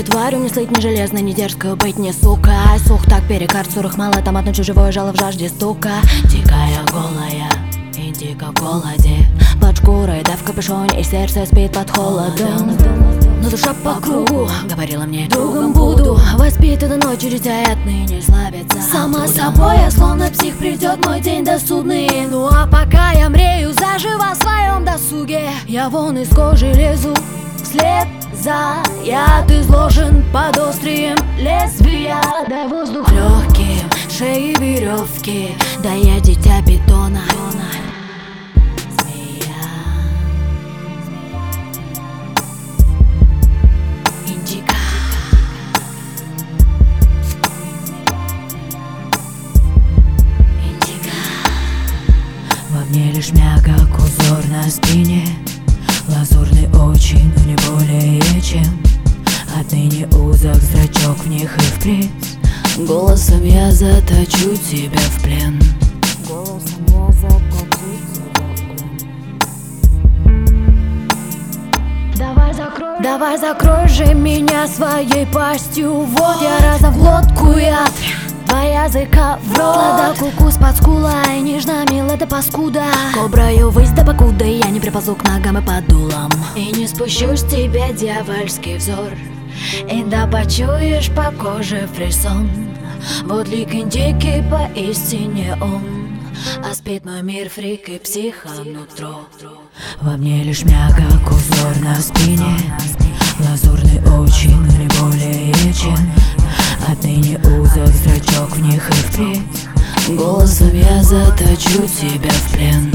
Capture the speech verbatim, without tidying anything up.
тварью, не слыть, не железной, не дерзкую быть, не сука. Сух так перекарт, сурых мало, томатно чужевое жало в жажде стука. Дикая голая, индиго в голоде, под шкурой, да в капюшоне, и сердце спит под холодом. Но душа по кругу говорила мне: другом буду. Воспитана ночью, дитя и отныне славится. Сама собой я словно псих, придет мой день досудный. Ну а пока я мрею заживо в своем досуге, я вон из кожи лезу вслед за яд, изложен под острием лезвия. Дай воздух легким, шеи веревки, да я дитя бетона. Во мне лишь мягок узор на спине, лазурные очи, но не более чем. Отныне узок зрачок, в них и впредь голосом я заточу тебя в плен. Голосом я заточу тебя в плен. Давай закрой, давай закрой же меня своей пастью. Вот я разом в глотку яд, два языка в рот, да кукус под скулой, нежно, мило да паскуда. Кобраю высь да покуда я не приползу к ногам и под дулом, и не спущу с тебя дьявольский взор, и да почуешь по коже фрисон. Вот лик индики поистине он, а спит мой мир фрик и психа нутро. Во мне лишь мягок узор на спине, лазурные очи, но не более чем. Отныне узок зрачок, в них и впредь голосом я заточу тебя в плен.